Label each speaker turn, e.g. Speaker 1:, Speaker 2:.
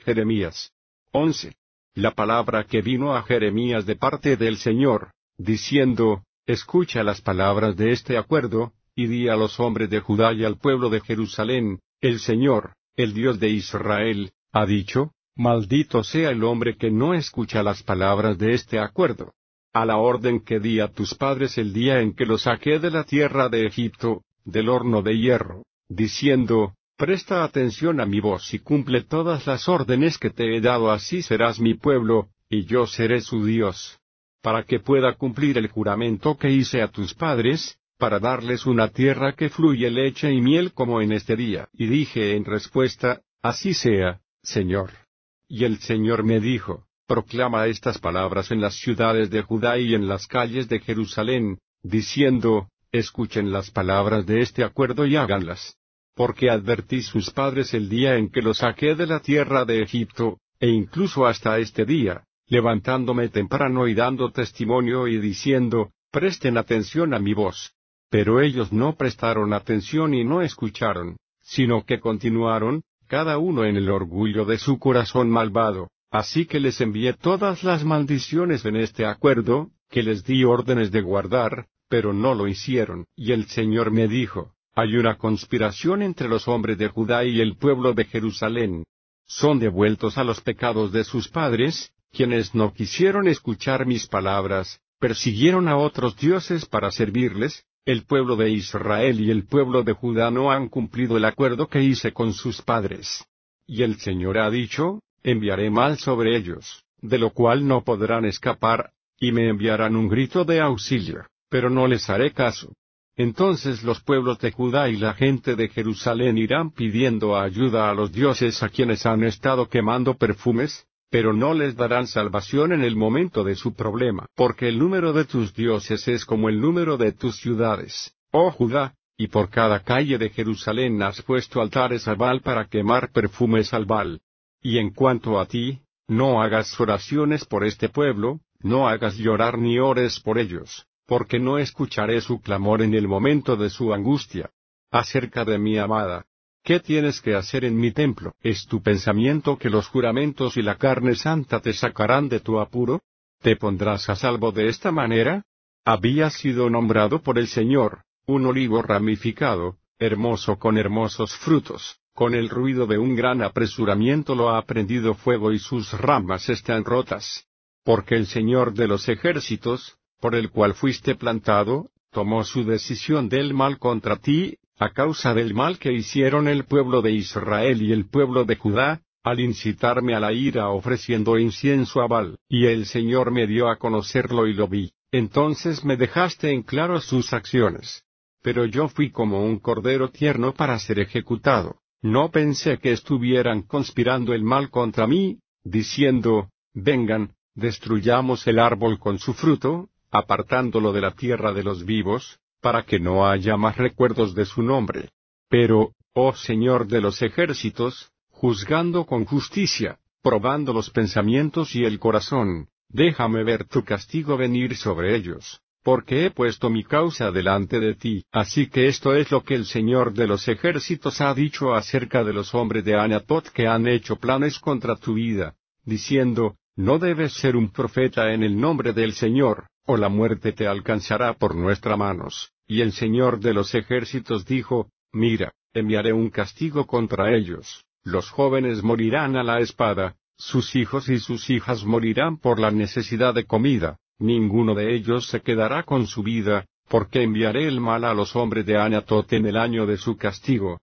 Speaker 1: Jeremías 11. La palabra que vino a Jeremías de parte del Señor, diciendo, escucha las palabras de este acuerdo, y di a los hombres de Judá y al pueblo de Jerusalén, el Señor, el Dios de Israel, ha dicho, maldito sea el hombre que no escucha las palabras de este acuerdo. A la orden que di a tus padres el día en que los saqué de la tierra de Egipto, del horno de hierro, diciendo, presta atención a mi voz y cumple todas las órdenes que te he dado, así serás mi pueblo, y yo seré su Dios. Para que pueda cumplir el juramento que hice a tus padres, para darles una tierra que fluye leche y miel como en este día. Y dije en respuesta, así sea, Señor. Y el Señor me dijo, proclama estas palabras en las ciudades de Judá y en las calles de Jerusalén, diciendo, escuchen las palabras de este acuerdo y háganlas. Porque advertí sus padres el día en que los saqué de la tierra de Egipto, e incluso hasta este día, levantándome temprano y dando testimonio y diciendo, presten atención a mi voz. Pero ellos no prestaron atención y no escucharon, sino que continuaron, cada uno en el orgullo de su corazón malvado. Así que les envié todas las maldiciones en este acuerdo, que les di órdenes de guardar, pero no lo hicieron. Y el Señor me dijo, hay una conspiración entre los hombres de Judá y el pueblo de Jerusalén. Son devueltos a los pecados de sus padres, quienes no quisieron escuchar mis palabras, persiguieron a otros dioses para servirles. El pueblo de Israel y el pueblo de Judá no han cumplido el acuerdo que hice con sus padres. Y el Señor ha dicho, enviaré mal sobre ellos, de lo cual no podrán escapar, y me enviarán un grito de auxilio, pero no les haré caso. Entonces los pueblos de Judá y la gente de Jerusalén irán pidiendo ayuda a los dioses a quienes han estado quemando perfumes, pero no les darán salvación en el momento de su problema, porque el número de tus dioses es como el número de tus ciudades, oh Judá, y por cada calle de Jerusalén has puesto altares a Baal para quemar perfumes al Baal. Y en cuanto a ti, no hagas oraciones por este pueblo, no hagas llorar ni ores por ellos, porque no escucharé su clamor en el momento de su angustia. Acerca de mi amada, ¿qué tienes que hacer en mi templo? ¿Es tu pensamiento que los juramentos y la carne santa te sacarán de tu apuro? ¿Te pondrás a salvo de esta manera? Había sido nombrado por el Señor, un olivo ramificado, hermoso con hermosos frutos, con el ruido de un gran apresuramiento lo ha prendido fuego y sus ramas están rotas. Porque el Señor de los ejércitos, por el cual fuiste plantado, tomó su decisión del mal contra ti, a causa del mal que hicieron el pueblo de Israel y el pueblo de Judá, al incitarme a la ira ofreciendo incienso a Baal. Y el Señor me dio a conocerlo y lo vi. Entonces me dejaste en claro sus acciones. Pero yo fui como un cordero tierno para ser ejecutado. No pensé que estuvieran conspirando el mal contra mí, diciendo, vengan, destruyamos el árbol con su fruto, apartándolo de la tierra de los vivos, para que no haya más recuerdos de su nombre. Pero, oh Señor de los ejércitos, juzgando con justicia, probando los pensamientos y el corazón, déjame ver tu castigo venir sobre ellos, porque he puesto mi causa delante de ti. Así que esto es lo que el Señor de los ejércitos ha dicho acerca de los hombres de Anatot que han hecho planes contra tu vida, diciendo, no debes ser un profeta en el nombre del Señor, o la muerte te alcanzará por nuestras manos. Y el Señor de los ejércitos dijo, mira, enviaré un castigo contra ellos. Los jóvenes morirán a la espada, sus hijos y sus hijas morirán por la necesidad de comida, ninguno de ellos se quedará con su vida, porque enviaré el mal a los hombres de Anatot en el año de su castigo,